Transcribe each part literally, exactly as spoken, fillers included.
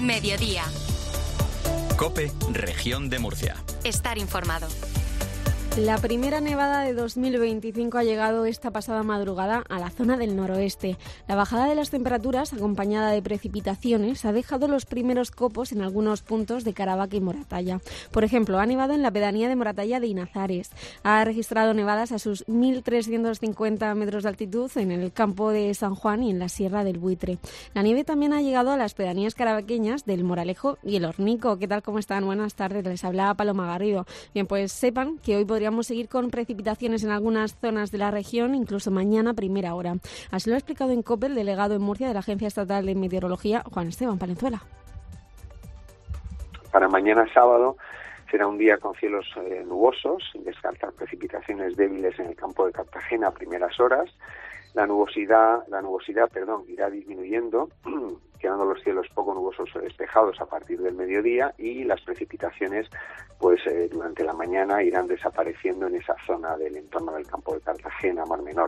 Mediodía. COPE, Región de Murcia. Estar informado. La primera nevada de dos mil veinticinco ha llegado esta pasada madrugada a la zona del noroeste. La bajada de las temperaturas, acompañada de precipitaciones, ha dejado los primeros copos en algunos puntos de Caravaca y Moratalla. Por ejemplo, ha nevado en la pedanía de Moratalla de Inazares. Ha registrado nevadas a sus mil trescientos cincuenta metros de altitud en el campo de San Juan y en la Sierra del Buitre. La nieve también ha llegado a las pedanías caravaqueñas del Moralejo y el Hornico. ¿Qué tal? ¿Cómo están? Buenas tardes. Les habla Paloma Garrido. Bien, pues sepan que hoy podría Podríamos seguir con precipitaciones en algunas zonas de la región, incluso mañana a primera hora. Así lo ha explicado en COPE el delegado en Murcia de la Agencia Estatal de Meteorología, Juan Esteban Palenzuela. Para mañana sábado será un día con cielos eh, nubosos, sin descartar precipitaciones débiles en el campo de Cartagena a primeras horas. La nubosidad, la nubosidad, perdón, irá disminuyendo, quedando los cielos poco nubosos o despejados a partir del mediodía, y las precipitaciones, pues eh, durante la mañana irán desapareciendo en esa zona del entorno del campo de Cartagena, Mar Menor.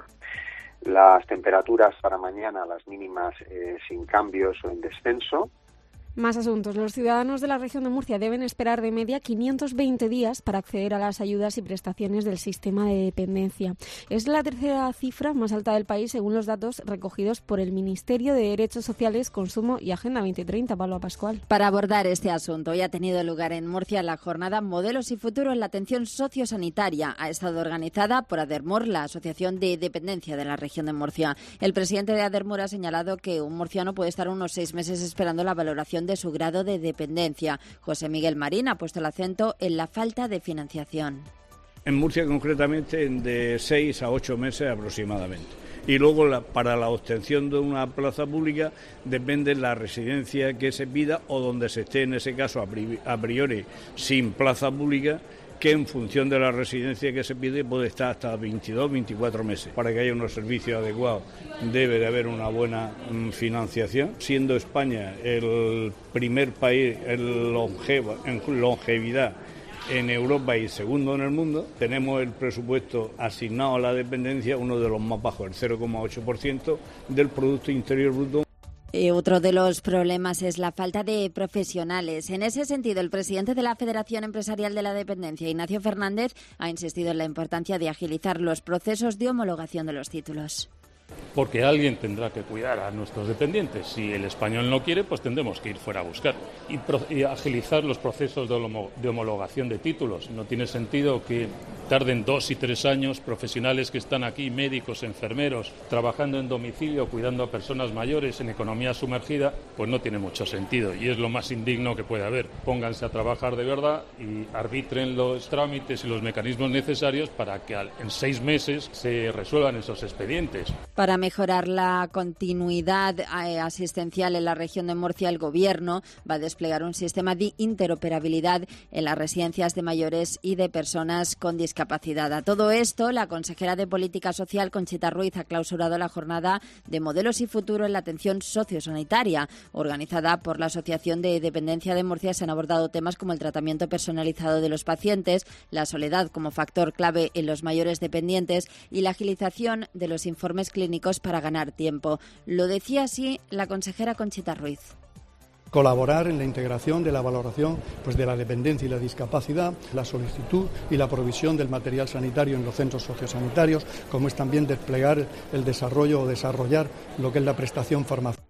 Las temperaturas para mañana, las mínimas eh, sin cambios o en descenso. Más asuntos. Los ciudadanos de la región de Murcia deben esperar de media quinientos veinte días para acceder a las ayudas y prestaciones del sistema de dependencia. Es la tercera cifra más alta del país según los datos recogidos por el Ministerio de Derechos Sociales, Consumo y Agenda veinte treinta. Pablo Pascual. Para abordar este asunto, hoy ha tenido lugar en Murcia la jornada Modelos y Futuro en la Atención Sociosanitaria. Ha estado organizada por Adermur, la Asociación de Dependencia de la región de Murcia. El presidente de Adermur ha señalado que un murciano puede estar unos seis meses esperando la valoración de su grado de dependencia. José Miguel Marín ha puesto el acento en la falta de financiación. En Murcia, concretamente, de seis a ocho meses aproximadamente. Y luego, la, para la obtención de una plaza pública, depende de la residencia que se pida o donde se esté, en ese caso, a, pri, a priori, sin plaza pública, que en función de la residencia que se pide puede estar hasta veintidós, veinticuatro meses. Para que haya unos servicios adecuados debe de haber una buena mm, financiación. Siendo España el primer país en, longeva, en longevidad en Europa y segundo en el mundo, tenemos el presupuesto asignado a la dependencia uno de los más bajos, el cero coma ocho por ciento del Producto Interior Bruto. Eh, otro de los problemas es la falta de profesionales. En ese sentido, el presidente de la Federación Empresarial de la Dependencia, Ignacio Fernández, ha insistido en la importancia de agilizar los procesos de homologación de los títulos. Porque alguien tendrá que cuidar a nuestros dependientes. Si el español no quiere, pues tendremos que ir fuera a buscar. Y, pro- y agilizar los procesos de, homo- de homologación de títulos. No tiene sentido que tarden dos y tres años profesionales que están aquí, médicos, enfermeros, trabajando en domicilio, cuidando a personas mayores en economía sumergida, pues no tiene mucho sentido. Y es lo más indigno que puede haber. Pónganse a trabajar de verdad y arbitren los trámites y los mecanismos necesarios para que al- en seis meses se resuelvan esos expedientes. Para mejorar la continuidad eh, asistencial en la región de Murcia, el Gobierno va a desplegar un sistema de interoperabilidad en las residencias de mayores y de personas con discapacidad. A todo esto, la consejera de Política Social, Conchita Ruiz, ha clausurado la jornada de Modelos y Futuro en la Atención Sociosanitaria. Organizada por la Asociación de Dependencia de Murcia, se han abordado temas como el tratamiento personalizado de los pacientes, la soledad como factor clave en los mayores dependientes y la agilización de los informes clínicos para ganar tiempo. Lo decía así la consejera Conchita Ruiz. Colaborar en la integración de la valoración pues, de la dependencia y la discapacidad, la solicitud y la provisión del material sanitario en los centros sociosanitarios, como es también desplegar el desarrollo o desarrollar lo que es la prestación farmacéutica.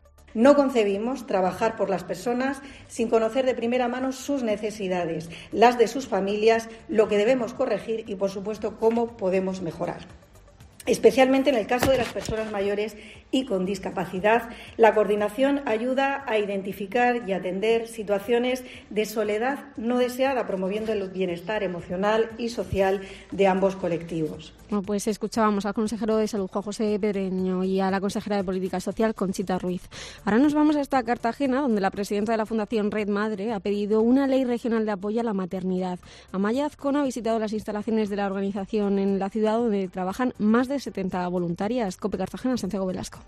No concebimos trabajar por las personas sin conocer de primera mano sus necesidades, las de sus familias, lo que debemos corregir y, por supuesto, cómo podemos mejorar. Especialmente en el caso de las personas mayores y con discapacidad, la coordinación ayuda a identificar y atender situaciones de soledad no deseada, promoviendo el bienestar emocional y social de ambos colectivos. Bueno, pues escuchábamos al consejero de Salud, Juan José Pedreño, y a la consejera de Política Social, Conchita Ruiz. Ahora nos vamos hasta Cartagena, donde la presidenta de la Fundación Red Madre ha pedido una ley regional de apoyo a la maternidad. Amaya Azcona ha visitado las instalaciones de la organización en la ciudad, donde trabajan más de setenta voluntarias. COPE Cartagena, Santiago Velasco.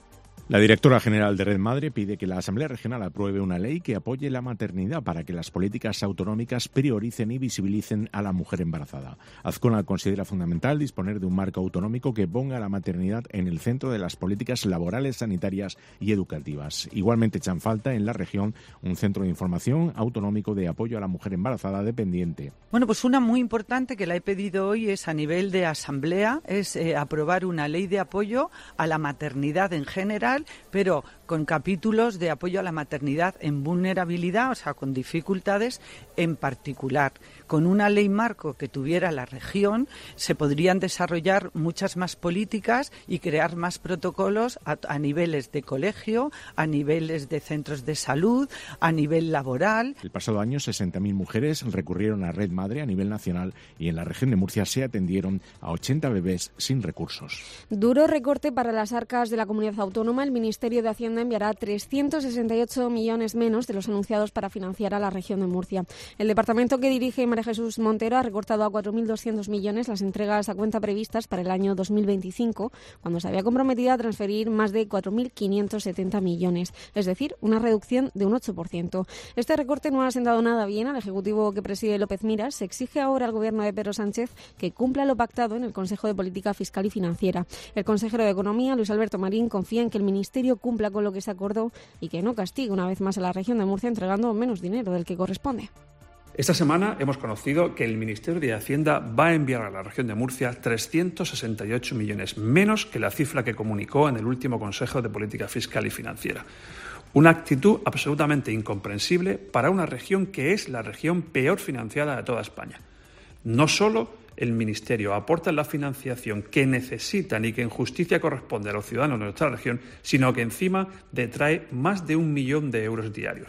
La directora general de Red Madre pide que la Asamblea Regional apruebe una ley que apoye la maternidad para que las políticas autonómicas prioricen y visibilicen a la mujer embarazada. Azcona considera fundamental disponer de un marco autonómico que ponga a la maternidad en el centro de las políticas laborales, sanitarias y educativas. Igualmente echan falta en la región un centro de información autonómico de apoyo a la mujer embarazada dependiente. Bueno, pues una muy importante que la he pedido hoy es a nivel de Asamblea, es eh, aprobar una ley de apoyo a la maternidad en general, pero con capítulos de apoyo a la maternidad en vulnerabilidad, o sea, con dificultades en particular. Con una ley marco que tuviera la región, se podrían desarrollar muchas más políticas y crear más protocolos a, a niveles de colegio, a niveles de centros de salud, a nivel laboral. El pasado año, sesenta mil mujeres recurrieron a Red Madre a nivel nacional y en la región de Murcia se atendieron a ochenta bebés sin recursos. Duro recorte para las arcas de la comunidad autónoma. El Ministerio de Hacienda enviará trescientos sesenta y ocho millones menos de los anunciados para financiar a la región de Murcia. El departamento que dirige María Jesús Montero ha recortado a cuatro mil doscientos millones las entregas a cuenta previstas para el año dos mil veinticinco, cuando se había comprometido a transferir más de cuatro mil quinientos setenta millones, es decir, una reducción de un ocho por ciento. Este recorte no ha sentado nada bien al Ejecutivo que preside López Miras. Se exige ahora al Gobierno de Pedro Sánchez que cumpla lo pactado en el Consejo de Política Fiscal y Financiera. El consejero de Economía, Luis Alberto Marín, confía en que el Ministerio cumpla con lo que se acordó y que no castigue una vez más a la región de Murcia entregando menos dinero del que corresponde. Esta semana hemos conocido que el Ministerio de Hacienda va a enviar a la región de Murcia trescientos sesenta y ocho millones, menos que la cifra que comunicó en el último Consejo de Política Fiscal y Financiera. Una actitud absolutamente incomprensible para una región que es la región peor financiada de toda España. No solo el Ministerio aporta la financiación que necesitan y que en justicia corresponde a los ciudadanos de nuestra región, sino que encima detrae más de un millón de euros diarios.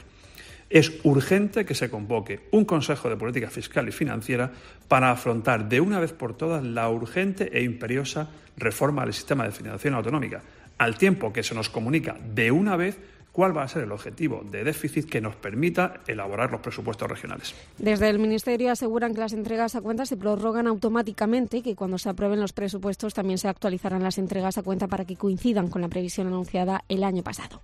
Es urgente que se convoque un Consejo de Política Fiscal y Financiera para afrontar de una vez por todas la urgente e imperiosa reforma del sistema de financiación autonómica, al tiempo que se nos comunica de una vez cuál va a ser el objetivo de déficit que nos permita elaborar los presupuestos regionales. Desde el Ministerio aseguran que las entregas a cuenta se prorrogan automáticamente y que cuando se aprueben los presupuestos también se actualizarán las entregas a cuenta para que coincidan con la previsión anunciada el año pasado.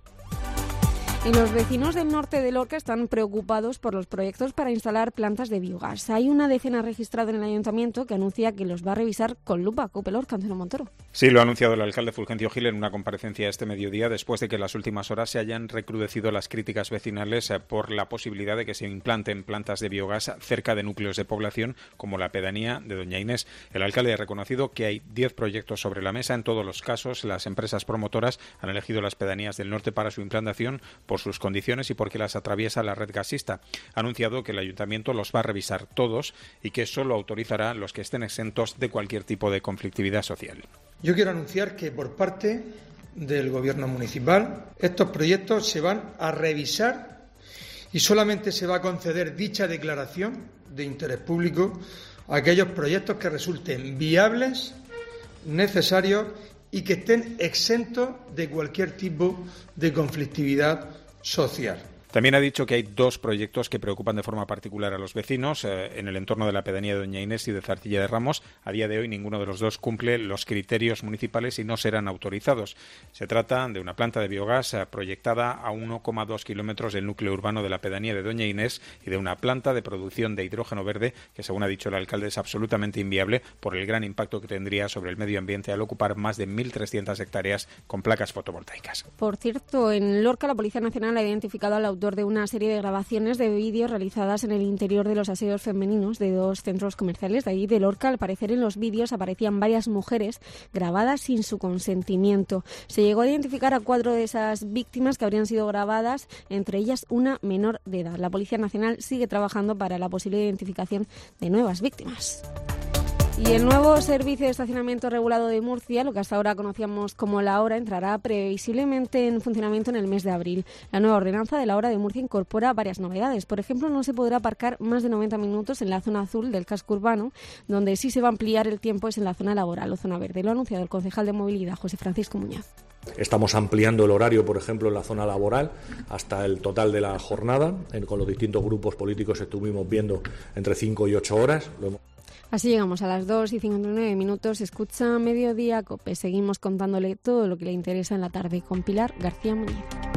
Y los vecinos del norte de Lorca están preocupados por los proyectos para instalar plantas de biogás. Hay una decena registrada en el ayuntamiento que anuncia que los va a revisar con lupa. Cope Lorca, Antonio Montoro. Sí, lo ha anunciado el alcalde Fulgencio Gil en una comparecencia este mediodía, después de que en las últimas horas se hayan recrudecido las críticas vecinales por la posibilidad de que se implanten plantas de biogás cerca de núcleos de población como la pedanía de Doña Inés. El alcalde ha reconocido que hay diez proyectos sobre la mesa. En todos los casos, las empresas promotoras han elegido las pedanías del norte para su implantación por sus condiciones y porque las atraviesa la red gasista. Ha anunciado que el ayuntamiento los va a revisar todos y que solo autorizará los que estén exentos de cualquier tipo de conflictividad social. Yo quiero anunciar que por parte del Gobierno municipal estos proyectos se van a revisar y solamente se va a conceder dicha declaración de interés público a aquellos proyectos que resulten viables, necesarios y que estén exentos de cualquier tipo de conflictividad social. También ha dicho que hay dos proyectos que preocupan de forma particular a los vecinos eh, en el entorno de la pedanía de Doña Inés y de Zarcilla de Ramos. A día de hoy ninguno de los dos cumple los criterios municipales y no serán autorizados. Se trata de una planta de biogás eh, proyectada a uno coma dos kilómetros del núcleo urbano de la pedanía de Doña Inés y de una planta de producción de hidrógeno verde que, según ha dicho el alcalde, es absolutamente inviable por el gran impacto que tendría sobre el medio ambiente al ocupar más de mil trescientas hectáreas con placas fotovoltaicas. Por cierto, en Lorca la Policía Nacional ha identificado al autor de una serie de grabaciones de vídeos realizadas en el interior de los aseos femeninos de dos centros comerciales de allí de Lorca. Al parecer, en los vídeos aparecían varias mujeres grabadas sin su consentimiento. Se llegó a identificar a cuatro de esas víctimas que habrían sido grabadas, entre ellas una menor de edad. La Policía Nacional sigue trabajando para la posible identificación de nuevas víctimas. Y el nuevo servicio de estacionamiento regulado de Murcia, lo que hasta ahora conocíamos como la hora, entrará previsiblemente en funcionamiento en el mes de abril. La nueva ordenanza de la hora de Murcia incorpora varias novedades. Por ejemplo, no se podrá aparcar más de noventa minutos en la zona azul del casco urbano, donde sí se va a ampliar el tiempo es en la zona laboral o zona verde. Lo ha anunciado el concejal de Movilidad, José Francisco Muñoz. Estamos ampliando el horario, por ejemplo, en la zona laboral hasta el total de la jornada. Con los distintos grupos políticos estuvimos viendo entre cinco y ocho horas. Lo hemos... Así llegamos a las dos y cincuenta y nueve minutos. Escucha Mediodía Cope. Seguimos contándole todo lo que le interesa en la tarde con Pilar García Muñiz.